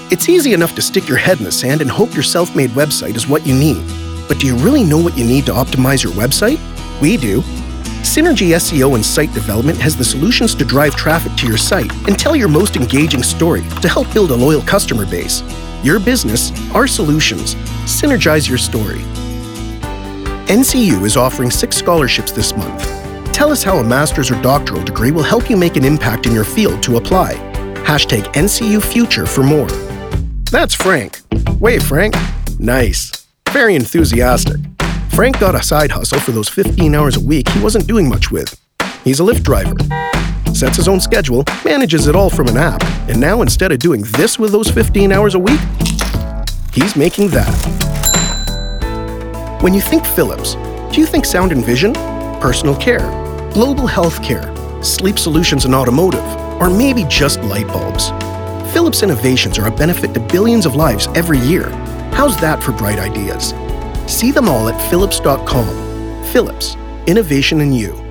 It's easy enough to stick your head in the sand and hope your self-made website is what you need. But do you really know what you need to optimize your website? We do. Synergy SEO and Site Development has the solutions to drive traffic to your site and tell your most engaging story to help build a loyal customer base. Your business, our solutions. Synergize your story. NCU is offering 6 scholarships this month. Tell us how a master's or doctoral degree will help you make an impact in your field to apply. Hashtag NCU Future for more. That's Frank. Wait, Frank? Nice. Very enthusiastic. Frank got a side hustle for those 15 hours a week he wasn't doing much with. He's a Lyft driver. Sets his own schedule, manages it all from an app, and now instead of doing this with those 15 hours a week, he's making that. When you think Philips, do you think sound and vision, personal care, global health care, sleep solutions and automotive, or maybe just light bulbs? Philips innovations are a benefit to billions of lives every year. How's that for bright ideas? See them all at philips.com. Philips, innovation in you.